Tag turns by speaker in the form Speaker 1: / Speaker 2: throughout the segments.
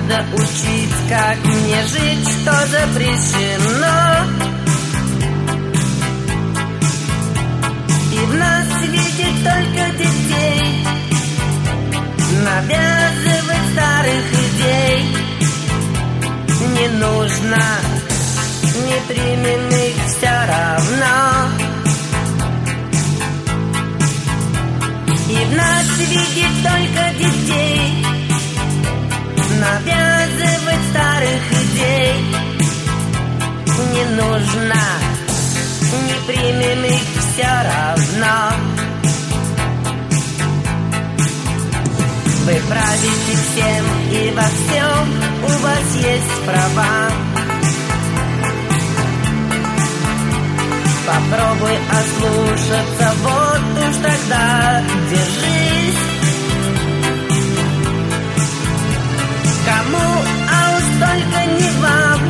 Speaker 1: надо учить, как мне жить, что запрещено. И в нас видит только детей, навязывать старых идей не нужно, не примем их все равно. И в нас видит только детей, навязывать старых идей не нужно, не примем их все равно. Вы правите всем и во всем, у вас есть права. Попробуй ослушаться, вот уж тогда держись. Кому, а уж только не вам,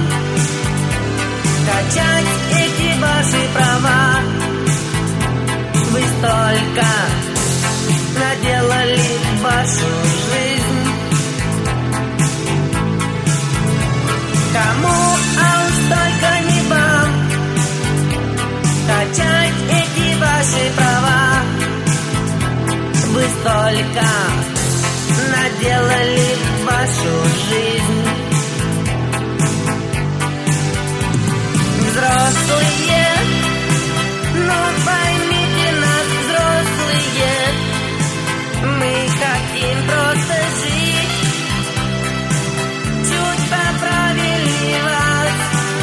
Speaker 1: качать эти ваши права. Вы столько наделали в вашу жизнь. Кому, а уж только не вам, качать эти ваши права. Вы столько наделали в вашу жизнь. Взрослые, ну поймите нас, взрослые, мы хотим просто жить, чуть поправили вас.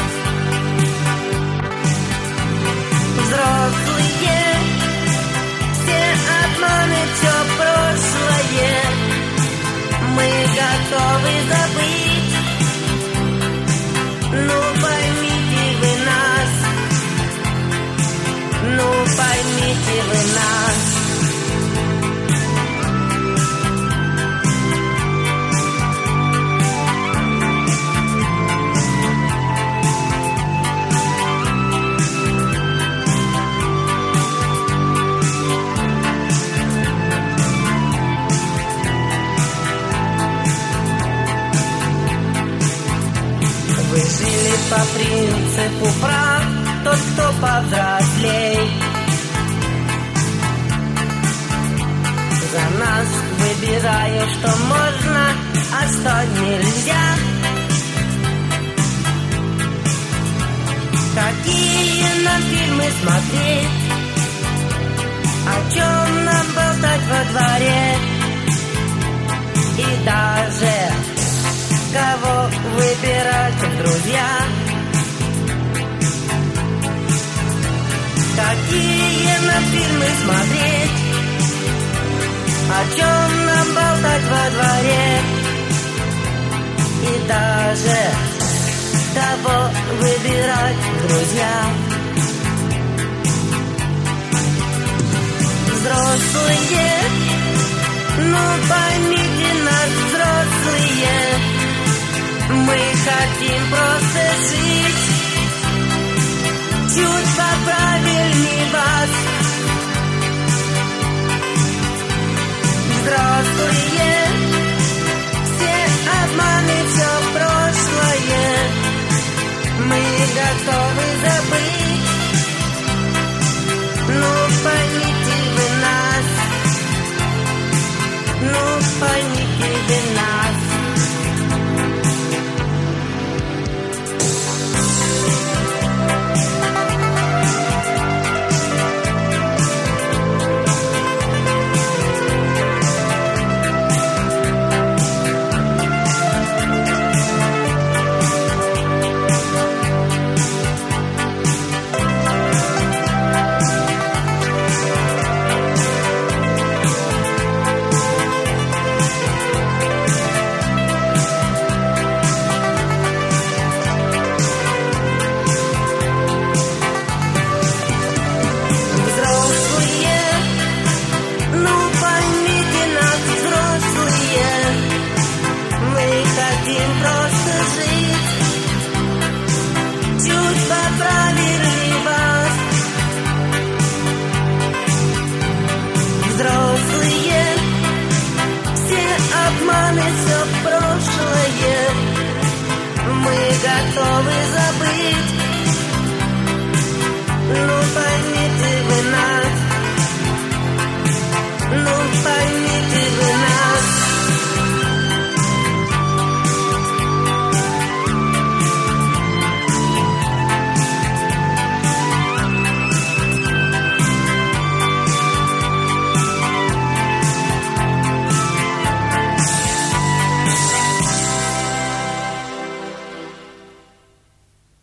Speaker 1: Взрослые, все обманы, все прошлое мы готовы забыть. Ну поймите вы нас, ну поймите вы нас. Вы жили по принципу прав, тот, кто повзрослей. За нас выбираю, что можно, а что нельзя. Какие нам фильмы смотреть, о чем нам болтать во дворе. И даже кого выбирать в друзья. Какие нам фильмы смотреть, о чем нам болтать во дворе. И даже кого выбирать в друзья. Взрослые, ну поймите нас, взрослые, мы хотим просто жить, чуть поправильней вас. Взрослые, все обманы, все прошлое мы готовы забыть. Ну поймите вы нас, ну поймите вы нас. новый